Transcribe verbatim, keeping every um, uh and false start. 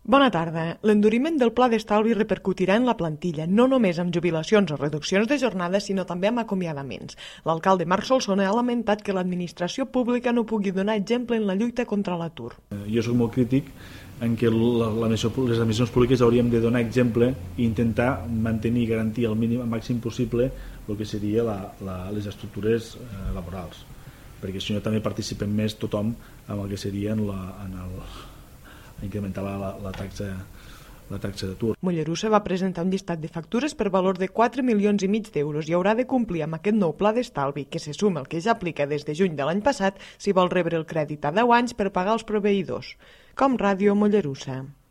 Bona tarda. L'enduriment del pla d'estalvi repercutirà en la plantilla, no només amb jubilacions o reduccions de jornada, sinó també amb acomiadaments. L'alcalde Marc Solsona ha lamentat que l'administració pública no pugui donar exemple en la lluita contra l'atur. Jo soc molt crític en què la, la, les administracions públiques hauríem de donar exemple i intentar mantenir i garantir al mínim, al màxim possible, el que seria la, la, les estructures eh, laborals, perquè si no també participem més tothom amb el que seria en, la, en el incrementar la, la, la taxa la taxa d'atur. Mollerussa va presentar un llistat de factures per valor de quatre milions i mig d'euros i haurà de complir amb aquest nou pla d'estalvi que se suma al que ja aplica des de juny de l'any passat si vol rebre el crèdit a deu anys per pagar els proveïdors. Com Ràdio Mollerussa.